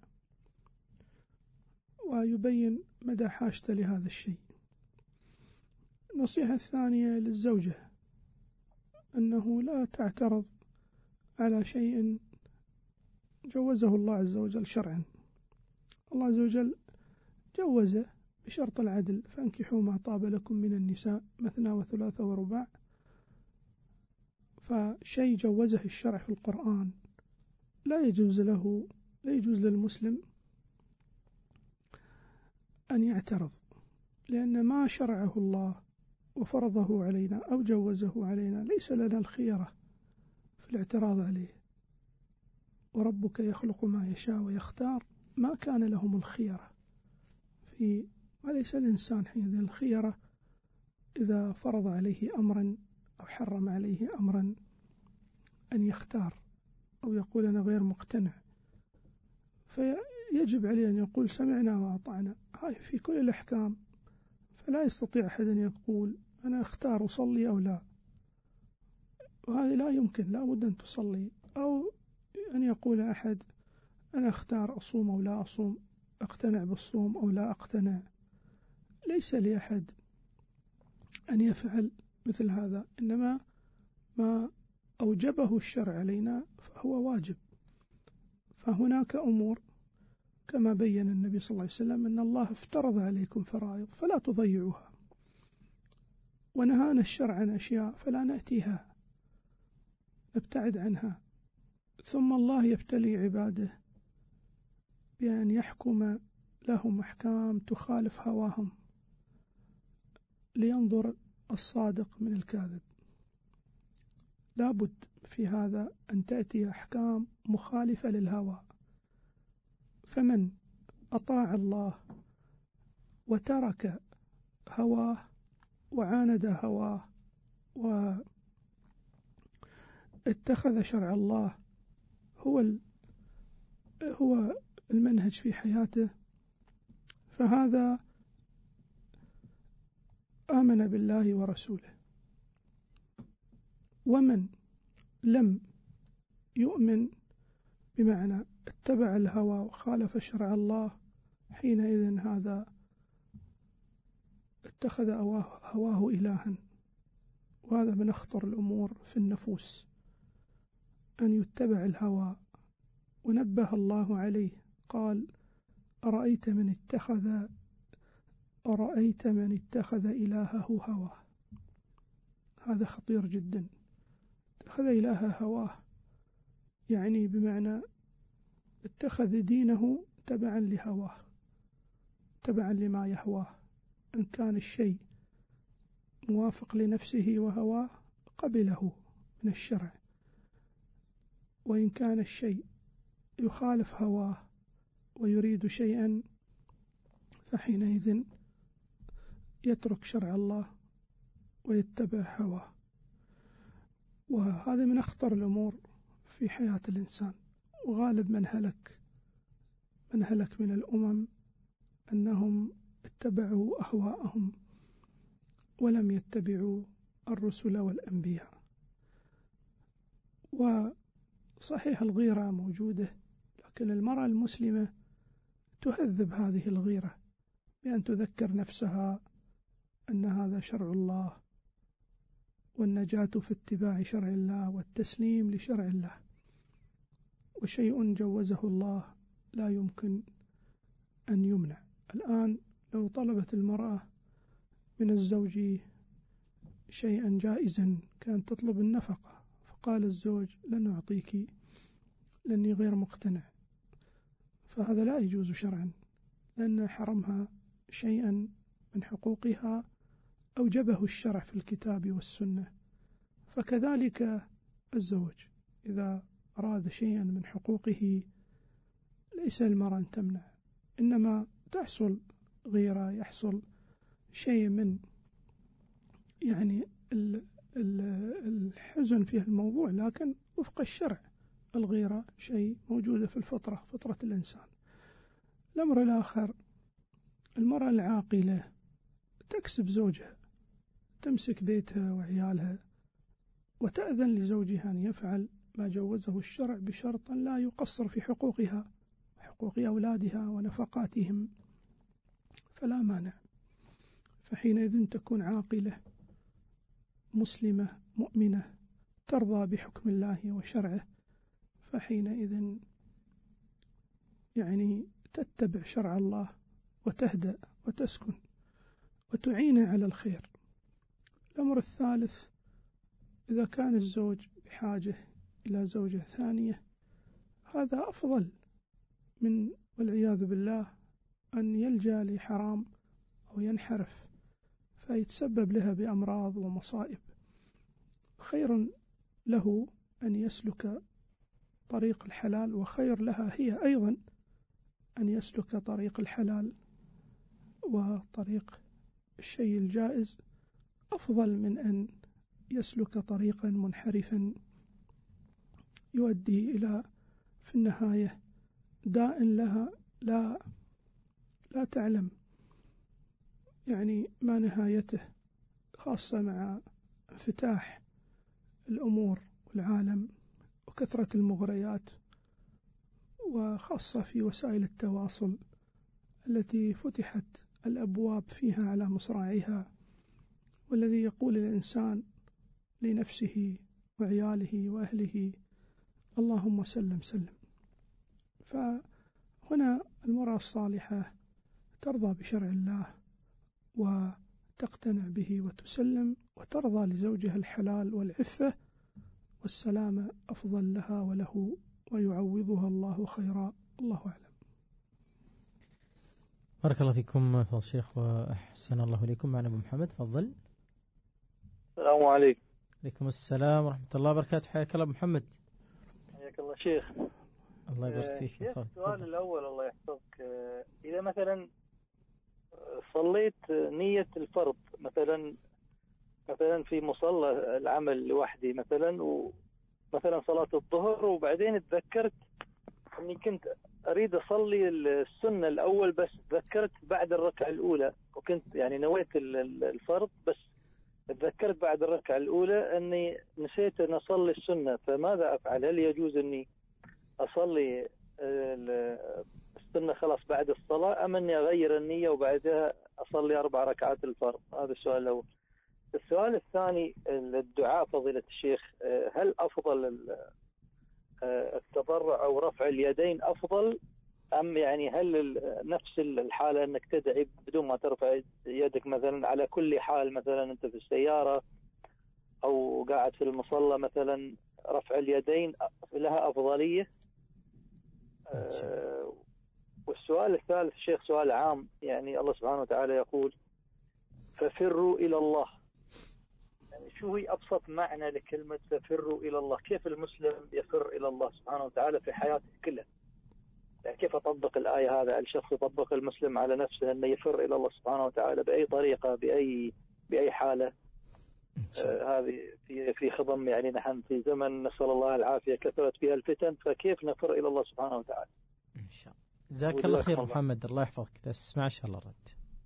ويبين مدى حاجته لهذا الشيء. النصيحة الثانية للزوجة أنه لا تعترض على شيء جوزه الله عز وجل شرعا. الله عز وجل جوزه بشرط العدل: فانكحوا ما طاب لكم من النساء مثنى وثلاث ورباع. فشيء جوزه الشرع في القرآن لا يجوز للمسلم أن يعترض، لأن ما شرعه الله وفرضه علينا أو جوزه علينا ليس لنا الخيرة في الاعتراض عليه. وربك يخلق ما يشاء ويختار، ما كان لهم الخيرة وليس الإنسان حينئذ الخيرة إذا فرض عليه أمرا أو حرم عليه أمرا أن يختار أو يقول أنا غير مقتنع. فيجب عليه أن يقول سمعنا وأطعنا، هاي في كل الأحكام. فلا يستطيع أحد أن يقول أنا أختار أصلي أو لا، وهذا لا يمكن، لا بد أن تصلي. أو أن يقول أحد أنا أختار أصوم أو لا أصوم، أقتنع بالصوم أو لا أقتنع. ليس لأحد أن يفعل مثل هذا، إنما ما أوجبه الشرع علينا فهو واجب. فهناك أمور كما بين النبي صلى الله عليه وسلم أن الله افترض عليكم فرائض فلا تضيعوها، ونهانا الشرع عن أشياء فلا نأتيها، نبتعد عنها. ثم الله يبتلي عباده بأن يحكم لهم أحكام تخالف هواهم لينظر الصادق من الكاذب. لابد في هذا أن تأتي أحكام مخالفة للهوى. فمن أطاع الله وترك هواه وعاند هواه واتخذ شرع الله هو المنهج في حياته، فهذا آمن بالله ورسوله. ومن لم يؤمن بمعنى اتبع الهوى وخالف شرع الله، حينئذ هذا اتخذ هواه إلها. وهذا من أخطر الأمور في النفوس، أن يتبع الهوى. ونبه الله عليه قال: أرأيت من اتخذ إلهه هواه. هذا خطير جدا. اتخذ إلهه هواه يعني بمعنى اتخذ دينه تبعا لهواه، تبعا لما يهواه. إن كان الشيء موافق لنفسه وهواه قبله من الشرع، وإن كان الشيء يخالف هواه ويريد شيئا فحينئذ يترك شرع الله ويتبع هواه. وهذا من أخطر الأمور في حياة الإنسان. وغالب من هلك من الأمم أنهم اتبعوا أهواءهم ولم يتبعوا الرسل والأنبياء. وصحيح الغيرة موجودة، لكن المرأة المسلمة تهذب هذه الغيرة بأن تذكر نفسها أن هذا شرع الله، والنجاة في اتباع شرع الله والتسليم لشرع الله، وشيء جوزه الله لا يمكن أن يمنع. الآن لو طلبت المرأة من الزوج شيئا جائزا، كانت تطلب النفقة، فقال الزوج لن أعطيك لأني غير مقتنع، فهذا لا يجوز شرعا، لأن حرمها شيئا من حقوقها أوجبه الشرع في الكتاب والسنة. فكذلك الزوج إذا أراد شيئا من حقوقه ليس المرأة أن تمنع، إنما تحصل غيرة، يحصل شيء من يعني الحزن في الموضوع، لكن وفق الشرع. الغيرة شيء موجودة في الفطرة، فطرة الإنسان. الأمر الآخر، المرأة العاقلة تكسب زوجها، تمسك بيتها وعيالها، وتأذن لزوجها أن يفعل ما جوزه الشرع بشرط لا يقصر في حقوقها وحقوق أولادها ونفقاتهم، فلا مانع. فحينئذ تكون عاقلة مسلمة مؤمنة ترضى بحكم الله وشرعه، فحينئذ يعني تتبع شرع الله وتهدأ وتسكن وتعين على الخير. الأمر الثالث، إذا كان الزوج بحاجة إلى زوجة ثانية، هذا أفضل من والعياذ بالله أن يلجأ لحرام أو ينحرف فيتسبب لها بأمراض ومصائب. خير له أن يسلك طريق الحلال، وخير لها هي أيضا أن يسلك طريق الحلال وطريق الشيء الجائز، أفضل من أن يسلك طريقا منحرفا يؤدي إلى في النهاية داء لها لا تعلم يعني ما نهايته، خاصة مع انفتاح الأمور والعالم وكثرة المغريات، وخاصة في وسائل التواصل التي فتحت الأبواب فيها على مصراعيها، والذي يقول الإنسان لنفسه وعياله وأهله اللهم سلم سلم. فهنا المرأة الصالحة ترضى بشرع الله وتقتنع به وتسلم، وترضى لزوجها الحلال والعفة والسلامة، أفضل لها وله، ويعوضها الله خيرا. الله أعلم. بارك الله فيكم فضل الشيخ وأحسن الله إليكم. معنا أبو محمد، تفضل. السلام عليكم. عليكم السلام ورحمة الله وبركاته. حياك الله أبو محمد. حياك الله شيخ. الله يبارك فيك. شيخ السؤال الأول الله يحفظك، إذا مثلا صليت نية الفرض مثلا في مصلى العمل لوحدي مثلا صلاة الظهر، وبعدين تذكرت أني كنت أريد أصلي السنة الأول، بس تذكرت بعد الركعة الأولى، وكنت يعني نويت الفرض، بس تذكرت بعد الركعة الأولى أني نسيت أن أصلي السنة، فماذا أفعل؟ هل يجوز أني أصلي السنة خلاص بعد الصلاة، أم أني أغير النية وبعدها أصلي 4 ركعات الفرض؟ هذا السؤال الأول. السؤال الثاني، الدعاء فضيلة الشيخ، هل أفضل التضرع أو رفع اليدين أفضل، أم يعني هل نفس الحالة أنك تدعي بدون ما ترفع يدك مثلا على كل حال، مثلا أنت في السيارة أو قاعد في المصلى مثلا رفع اليدين لها أفضلية؟ والسؤال الثالث شيخ سؤال عام، يعني الله سبحانه وتعالى يقول ففروا إلى الله، يعني شو هي أبسط معنى لكلمة ففروا إلى الله؟ كيف المسلم يفر إلى الله سبحانه وتعالى في حياته كلها؟ يعني كيف أطبق الآية هذا على الشخص، يطبق المسلم على نفسه أنه يفر إلى الله سبحانه وتعالى بأي طريقة بأي حالة؟ هذه في خضم، يعني نحن في زمن نسأل الله العافية كثرت فيها الفتن، فكيف نفر إلى الله سبحانه وتعالى؟ إن شاء الله. جزاك الله خير محمد، الله يحفظك. تسمع إن شاء الله رد.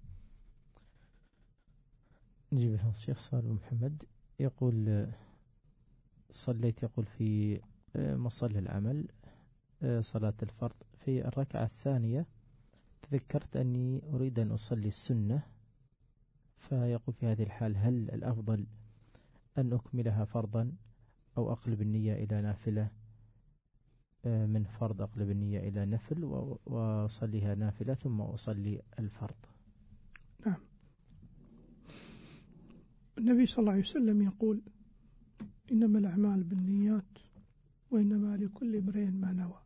نجيب الشيخ سؤال محمد. يقول صليت، يقول في مصلى العمل صلاة الفرض، في الركعة الثانية تذكرت أني أريد أن أصلي السنة، فيقول في هذه الحال هل الأفضل أن أكملها فرضا أو أقلب النية إلى نافلة من فرض، أقلب النية إلى نفل وأصليها نافلة ثم أصلي الفرض؟ نعم. النبي صلى الله عليه وسلم يقول إنما الأعمال بالنيات وإنما لكل امرئ ما نوى.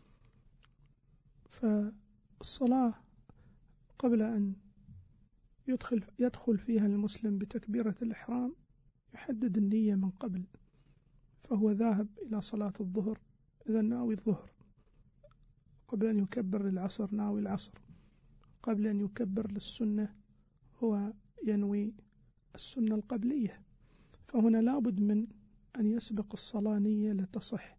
فالصلاة قبل أن يدخل فيها المسلم بتكبيرة الإحرام يحدد النية من قبل، فهو ذاهب إلى صلاة الظهر إذا ناوي الظهر، قبل أن يكبر للعصر ناوي العصر، قبل أن يكبر للسنة هو ينوي السنة القبلية. فهنا لابد من أن يسبق الصلاة نية لتصح.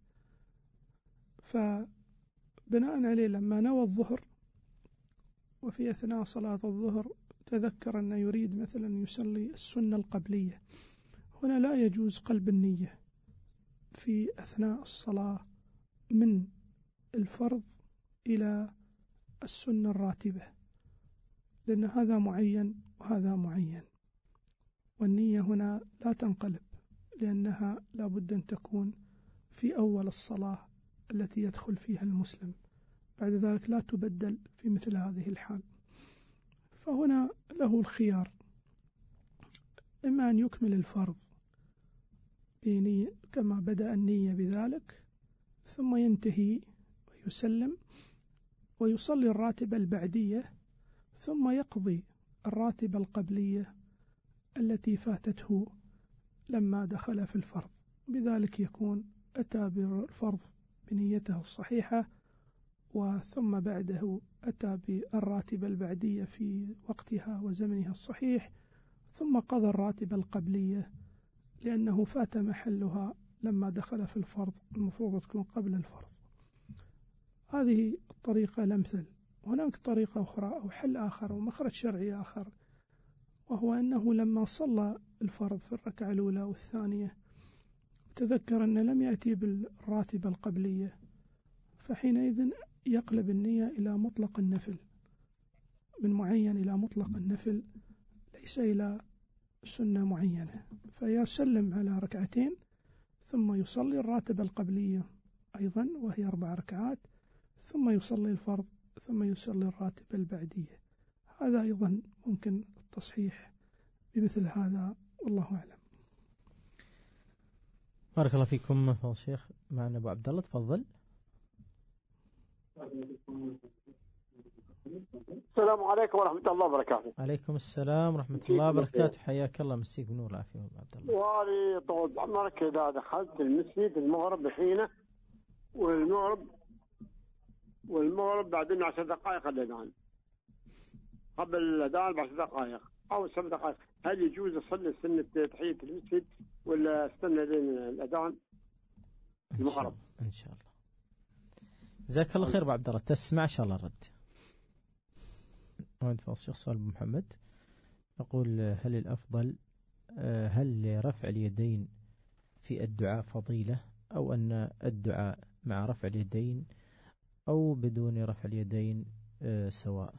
فبناء عليه لما نوى الظهر وفي أثناء صلاة الظهر تذكر أنه يريد مثلا يصلي السنة القبلية، هنا لا يجوز قلب النية في أثناء الصلاة من الفرض إلى السنة الراتبة، لأن هذا معين وهذا معين، والنية هنا لا تنقلب لأنها لابد أن تكون في أول الصلاة التي يدخل فيها المسلم، بعد ذلك لا تبدل في مثل هذه الحال. فهنا له الخيار، إما أن يكمل الفرض كما بدأ النية بذلك ثم ينتهي ويسلم ويصلي الراتبة البعدية ثم يقضي الراتبة القبلية التي فاتته لما دخل في الفرض، بذلك يكون أتى بالفرض بنيته الصحيحة وثم بعده أتى بالراتبة البعدية في وقتها وزمنها الصحيح، ثم قضى الراتبة القبلية لأنه فات محلها لما دخل في الفرض، المفروض تكون قبل الفرض. هذه الطريقة الأمثل. هناك طريقة أخرى أو حل آخر ومخرج شرعي آخر، وهو أنه لما صلى الفرض في الركعة الأولى والثانية تذكر أنه لم يأتي بالراتبة القبلية، فحينئذ يقلب النية إلى مطلق النفل، من معين إلى مطلق النفل ليس إلى سنة معينة، فيسلم على ركعتين ثم يصلي الراتبة القبلية أيضا وهي 4 ركعات، ثم يصلي الفرض ثم يصلي الراتبة البعدية. هذا أيضا ممكن التصحيح بمثل هذا، والله أعلم. بارك الله فيكم فضل الشيخ. معنا أبو عبد الله، تفضل. السلام عليكم ورحمة الله وبركاته. عليكم السلام ورحمة الله وبركاته، حياك الله، مسيك بنور العافية أبو عبد الله. وأنا طول عمرك إذا دخلت المسجد المغرب بحينه والمغرب بعدين 10 دقائق الأذان، قبل الأذان ب10 دقائق أو 7 دقائق، هل يجوز أصلي سنة تحية المسجد ولا استنى لين الأذان المغرب؟ إن شاء الله. جزاك الله خير أبو عبد الله، تسمع إن شاء الله الرد. الشيخ سؤال أبو محمد يقول هل الأفضل هل لرفع اليدين في الدعاء فضيلة، أو أن الدعاء مع رفع اليدين أو بدون رفع اليدين سواء؟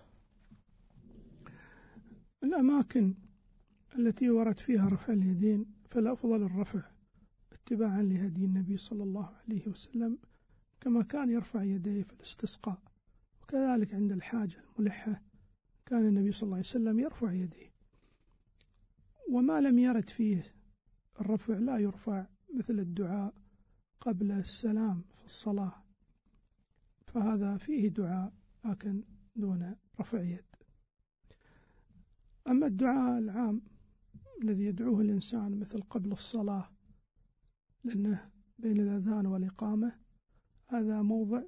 الأماكن التي ورد فيها رفع اليدين فالأفضل الرفع اتباعا لهدي النبي صلى الله عليه وسلم، كما كان يرفع يديه في الاستسقاء، وكذلك عند الحاجة الملحة كان النبي صلى الله عليه وسلم يرفع يديه. وما لم يرد فيه الرفع لا يرفع، مثل الدعاء قبل السلام في الصلاة، فهذا فيه دعاء لكن دون رفع يد. أما الدعاء العام الذي يدعوه الإنسان مثل قبل الصلاة، لأنه بين الأذان والإقامة، هذا موضع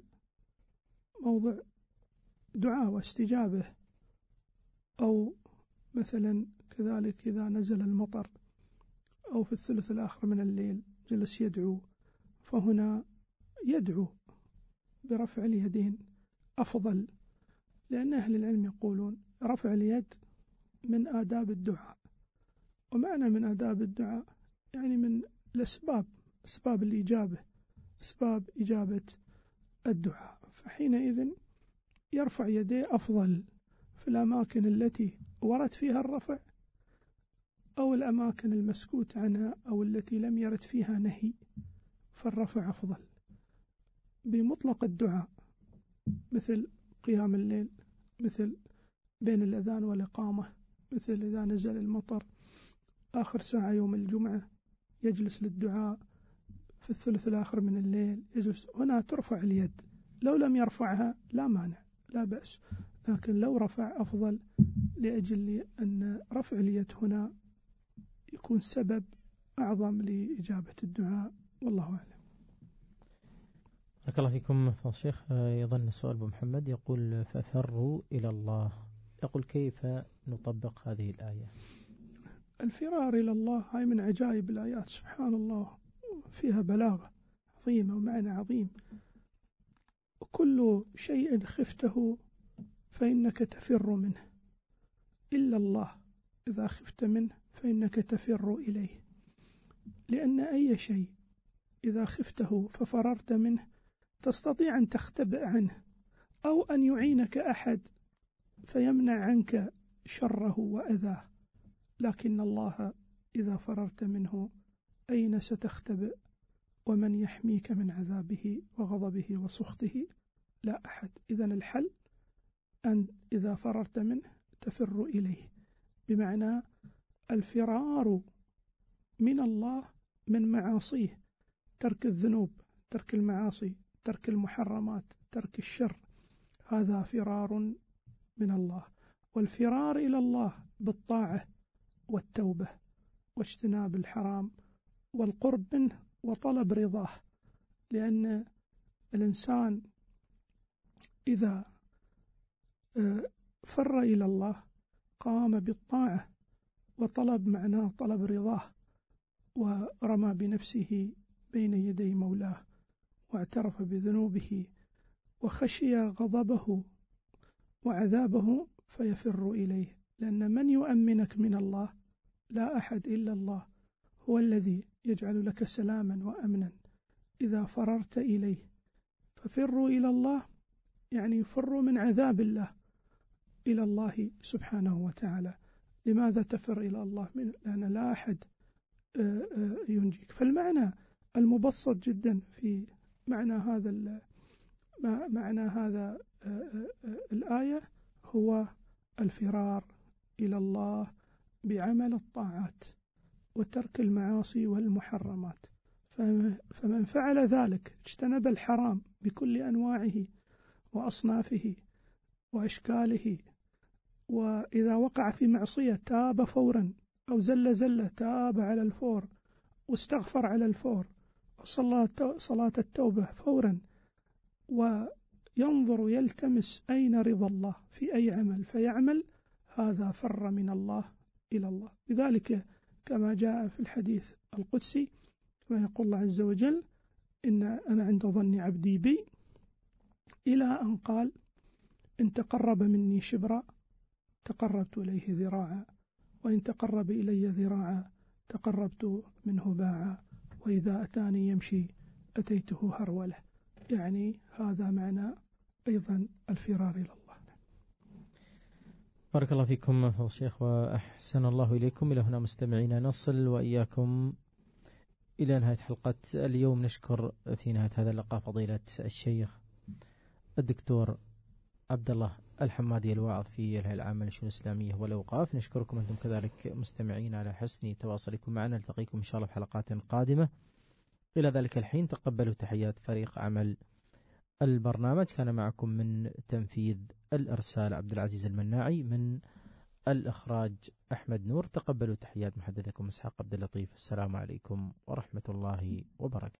دعاء واستجابة، أو مثلا كذلك إذا نزل المطر أو في الثلث الآخر من الليل جلس يدعو، فهنا يدعو برفع اليدين أفضل، لأن أهل العلم يقولون رفع اليد من آداب الدعاء، ومعنى من آداب الدعاء يعني من الأسباب، أسباب الإجابة، أسباب إجابة الدعاء، فحينئذ يرفع يديه أفضل في الأماكن التي ورد فيها الرفع، أو الأماكن المسكوت عنها أو التي لم يرد فيها نهي، فالرفع أفضل. بمطلق الدعاء مثل قيام الليل، مثل بين الأذان والإقامة، مثل إذا نزل المطر آخر ساعة يوم الجمعة يجلس للدعاء، في الثلث الآخر من الليل يجلس، هنا ترفع اليد. لو لم يرفعها لا مانع، لا بأس، لكن لو رفع أفضل، لأجل أن رفع اليد هنا يكون سبب أعظم لإجابة الدعاء، والله أعلم. بارك الله فيكم فضل الشيخ. يظن سؤال أبو محمد يقول: ففروا إلى الله، يقول كيف نطبق هذه الآية؟ الفرار إلى الله هاي من عجائب الآيات، سبحان الله، فيها بلاغة عظيمة ومعنى عظيم. كل شيء خفته فإنك تفر منه، إلا الله إذا خفت منه فإنك تفر إليه، لأن أي شيء إذا خفته ففررت منه تستطيع أن تختبئ عنه، أو أن يعينك أحد فيمنع عنك شره وأذاه، لكن الله إذا فررت منه أين ستختبئ؟ ومن يحميك من عذابه وغضبه وسخطه؟ لا أحد. إذن الحل أن إذا فررت منه تفر إليه، بمعنى الفرار من الله من معاصيه، ترك الذنوب، ترك المعاصي، ترك المحرمات، ترك الشر، هذا فرار من الله. والفرار إلى الله بالطاعة والتوبة واجتناب الحرام والقرب منه وطلب رضاه، لأن الإنسان إذا فر إلى الله قام بالطاعة وطلب، معناه طلب رضاه، ورمى بنفسه بين يدي مولاه واعترف بذنوبه وخشي غضبه وعذابه، فيفر إليه، لأن من يؤمنك من الله؟ لا أحد إلا الله، هو الذي يجعل لك سلاما وأمنا إذا فررت إليه. ففروا إلى الله يعني فروا من عذاب الله إلى الله سبحانه وتعالى. لماذا تفر إلى الله؟ لأن لا أحد ينجيك. فالمعنى المبسط جدا في معنى هذا الآية هو الفرار إلى الله بعمل الطاعات وترك المعاصي والمحرمات. فمن فعل ذلك اجتنب الحرام بكل أنواعه وأصنافه وأشكاله، وإذا وقع في معصية تاب فورا، أو زلة تاب على الفور واستغفر على الفور، وصلى صلاة التوبة فورا، وينظر يلتمس أين رضا الله في أي عمل فيعمل، هذا فر من الله إلى الله. لذلك كما جاء في الحديث القدسي كما يقول الله عز وجل: إن أنا عند ظن عبدي بي، إلى أن قال: إن تقرب مني شبرا تقربت إليه ذراعا، وإن تقرب إلي ذراعا تقربت منه باعا، وإذا أتاني يمشي أتيته هرولة. يعني هذا معنى أيضا الفرار إلى الله. بارك الله فيكم فضل الشيخ وأحسن الله إليكم. إلى هنا مستمعينا نصل وإياكم إلى نهاية حلقة اليوم. نشكر في نهاية هذا اللقاء فضيلة الشيخ الدكتور عبد الله الحمادي الواعظ في الهيئة العامة للشؤون الإسلامية والأوقاف. نشكركم أنتم كذلك مستمعين على حسن تواصلكم معنا. نلتقيكم إن شاء الله في حلقات قادمة. إلى ذلك الحين تقبلوا تحيات فريق عمل البرنامج. كان معكم من تنفيذ الإرسال عبد العزيز المناعي، من الإخراج أحمد نور. تقبلوا تحيات محدثكم إسحاق عبد اللطيف. السلام عليكم ورحمة الله وبركاته.